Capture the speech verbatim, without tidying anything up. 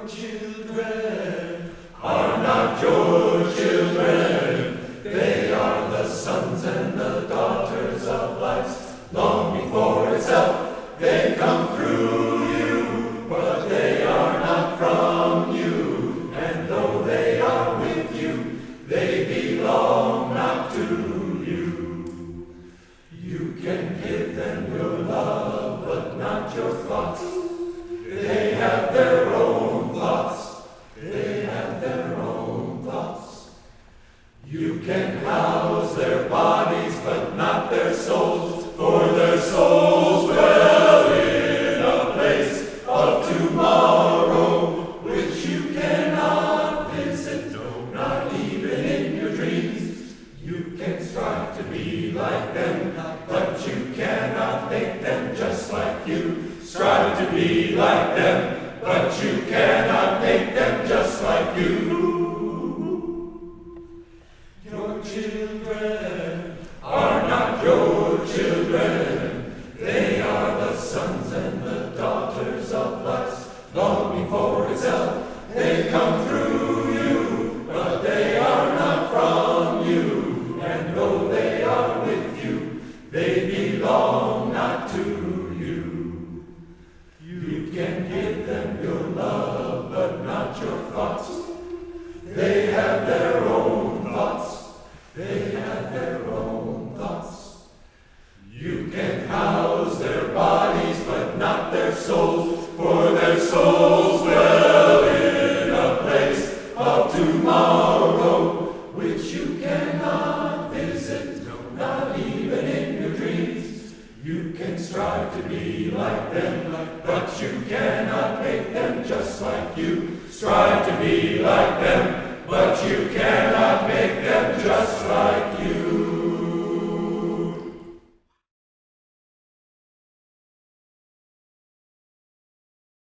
Your children are not your children. They are the sons and the daughters of life's long before itself. They come through you, but they are not from you. And though they are with you, they belong not to you. You can give them your love, but not your thoughts. They have their own thoughts. They have their own thoughts. You can house their bodies, but not their souls, for their souls dwell in a place of tomorrow, which you cannot visit, no, not even in your dreams. You can strive to be like them, but you cannot make them just like you. Strive to be like them, but you cannot make them just like you. Your children are not your children. They are the sons and the daughters of life's long before itself. They come through you, but they are not from you. And though they are with you, they belong not to you. You can give them your love, but not your thoughts. They have their own thoughts. They have their own thoughts. You can house their bodies, but not their souls, for their souls dwell in a place of tomorrow, which you cannot visit, no, not even in your dreams. You can strive to be like them, but you cannot make them just like you. Strive to be like them, but you cannot make them just like you.